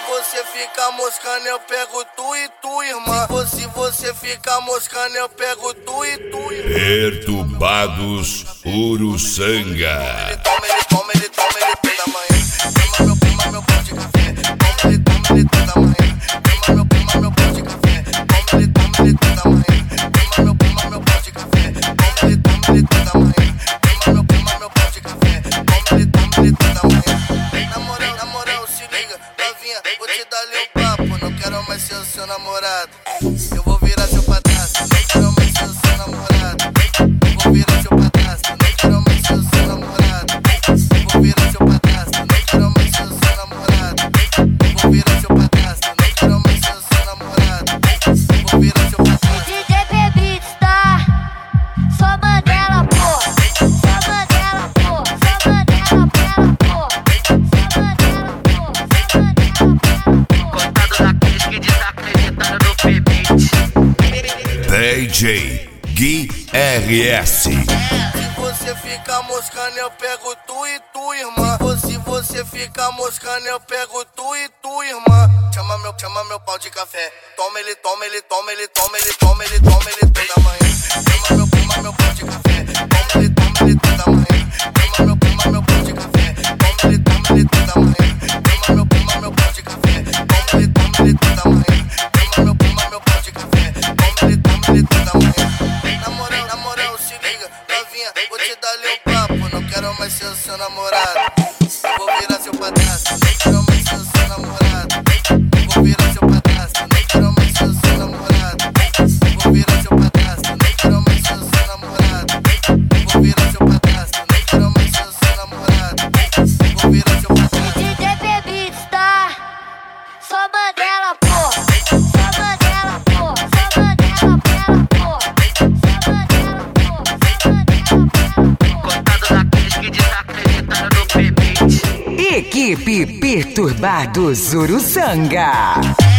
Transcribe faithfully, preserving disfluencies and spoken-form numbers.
você fica moscando, eu pego tu e tu, irmã. Se você fica moscando, eu pego tu e tu, irmã. Perturbados Uruçanga. Ele toma, ele toma, ele toma, ele toda manhã. Toma meu, toma meu pão de café. Toma, ele toma, ele toda manhã. Toma meu, toma meu pão de café. Toma, ele toma, ele toda manhã. Toma meu, toma meu pão de café. Toma, ele toma, ele toda manhã. Toma meu, toma meu pão de café. Toma, ele toma, ele toda manhã. Na moral, na moral, se liga, novinha, vou te dar ali um papo. Não quero mais ser o seu namorado. Eu vou virar seu padrasto. Não quero mais ser o seu namorado. Eu vou virar seu padrasto. Não quero mais ser o seu namorado. Eu vou virar seu padrasto. Não quero mais ser o seu namorado. Eu vou virar seu padrasto. Não quero mais ser o seu namorado. Eu vou virar seu padrasto. D J Bebits, tá? Só Mandela, pô. Só Mandela, pô. Só Mandela, pera, pô. Só Mandela, pô. Só Mandela, pera, pô. Contado daqueles que desacreditaram no Bebits. D J Gui R S. Se você fica moscando, eu pego tu e tu, irmã. Se você fica moscando, eu pego tu e tu, irmã. Chama meu, chama meu pau de café. Toma ele, toma ele, toma ele, toma ele, toma ele, toma ele toda manhã. Chama meu, toma meu pau de café. Toma ele, toma ele toda manhã. Chama meu, toma meu pau de café. Toma ele, toma ele toda manhã. Chama meu, toma meu pau de café. Toma ele, toma ele toda manhã. Chama meu, toma meu pau de café. Toma ele, toma ele toda manhã. Na moral, na moral, se liga, novinha, vou te dar ali um papo. Não quero mais ser o seu namorado. Eu vou virar seu padrasto. Não quero mais ser o seu namorado. Eu vou virar seu padrasto. Não quero mais ser o seu namorado. Eu vou virar seu padrasto. Não quero mais ser o seu namorado. Eu vou virar seu padrasto. Não quero mais ser o seu namorado. Eu vou virar seu padrasto. D J Bebits, tá? Só Mandela, pô. Só Mandela, pô. Só Mandela, pera, pô. Só Mandela, pô. Só Mandela, pera, pô. Contado daqueles que desacreditaram no Bebits. Equipe Perturbados Uruçanga.